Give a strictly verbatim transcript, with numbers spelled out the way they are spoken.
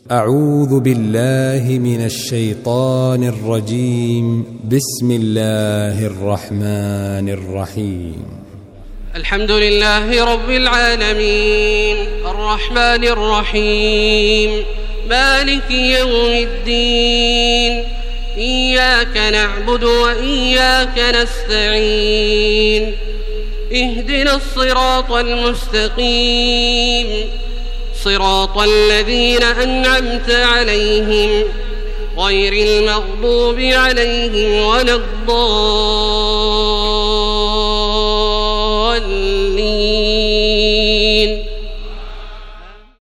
أعوذ بالله من الشيطان الرجيم. بسم الله الرحمن الرحيم. الحمد لله رب العالمين الرحمن الرحيم مالك يوم الدين إياك نعبد وإياك نستعين اهدنا الصراط المستقيم صراط الذين أنعمت عليهم غير المغضوب عليهم ولا الضالين.